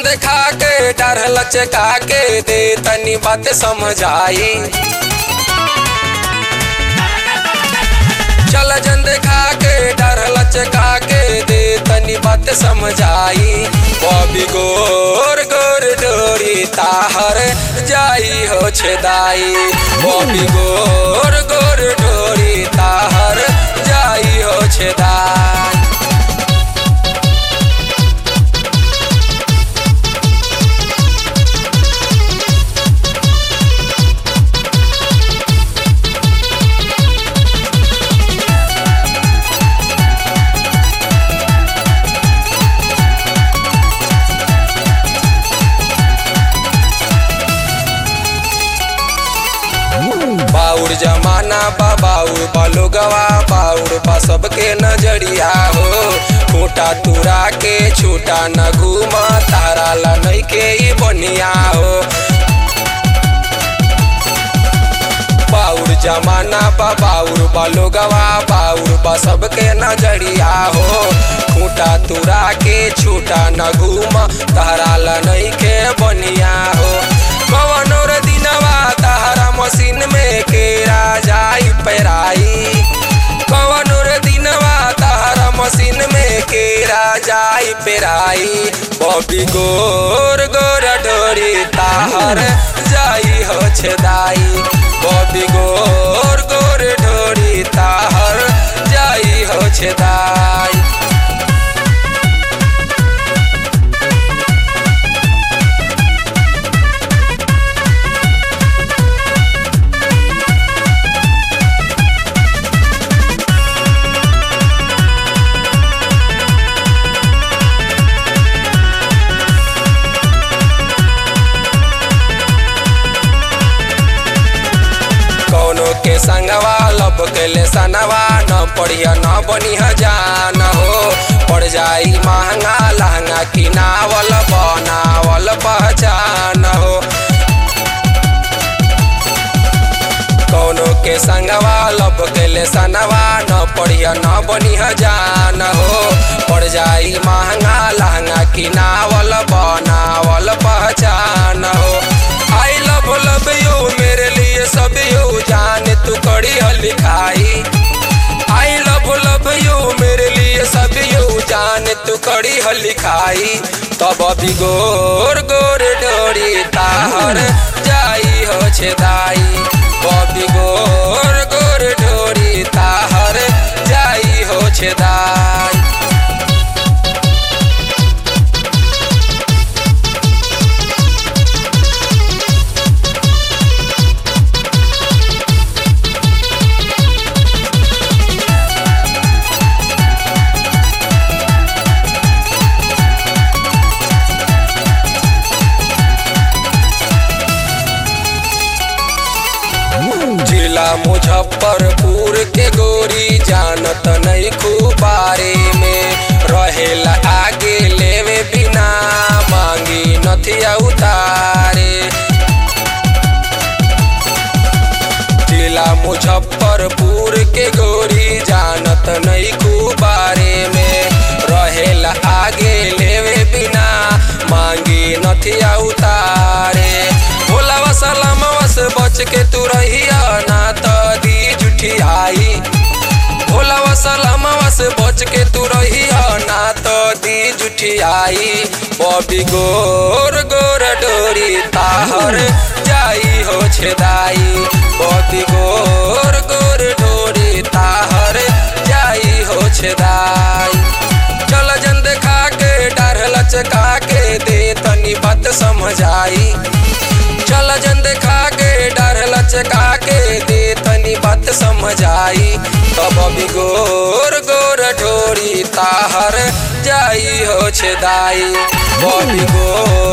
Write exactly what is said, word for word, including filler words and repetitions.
जन देखा के डर लचका के दे तनी बात समझाई। चल जन देखा के डर लचका के दे तनी बात समझाई। बॉबी गोर गोर डोरी ताहर जाई हो छेदाई। बॉबी गोर गोर डोरी ताहर जाई हो छेदाई। बाउर जमाना बा बाउर बा लोगवा बाउर बा सबके नजरिया हो। खूटा तुरा के छूटा न घूम तारा ला नहीं के ही बनिया हो। बाउर जमाना बा बाउर बा लोगवा बाउर बा सबके नजरिया हो। खूटा तुरा के छूटा न घूम तारा ला नहीं के बनिया हो। कवनो रे दिनवा तारा मशीन में केरा जाई पेराई। कवनो रे दिनवा तारा मशीन में केरा जाई पेराई। बॉबी गोर गोर डोरी ताहर जाई हो छेदाई। बॉबी गोर गोर डोरी ताहर जाई हो छेदाई। के संगवा लब के ले सनवा न पढ़िया न बनी जान हो। पड़ जाई महंगा लहंगा किनावल बनावल पहचान हो। कौनो के संगवा लब के ले सनवा न पढ़िया न बनी जान हो। पड़ जाई महंगा लहंगा किनावल बनावल पहचान हो। आई लव लव यू मेरे लिए सब यू जाने तू कड़ी लिखाई। आई लव लव यू मेरे लिए सब यू जाने तू कड़ी लिखाई। तब भी गोर गोर डोरी ताहर जाई हो छेदाई। बॉबी गोर गोर डोरी ताहर जाई हो छेदाई। जिला मुजफ्फरपुर के गोरी जानत नहीं खूबारे में। रहेला आगे लेवे बिना मांगी नथिया उतारे। जिला मुजफ्फरपुर के गोरी जानत नहीं खूबारे में। रहेला आगे लेवे बिना मांगी नथिया उतारे। भोला वसलम वस बच के तू रहिया ना तो दी जुठियाई। भोला वसलम वस बच के तू रहिया ना तो दी जुठियाई। बॉबी गोर गोर डोरी ताहर जाई हो छेदाई। बॉबी गोर गोर डोरी ताहर जाई हो छेदाई। चल जन देखा के डर लचका के दे तनी बात समझाई। चल जन देखा के डर लचका के दे तनी बात समझाई। तब भी गोर गोर डोरी ताहर जाई हो छेदाई। बॉबी गोर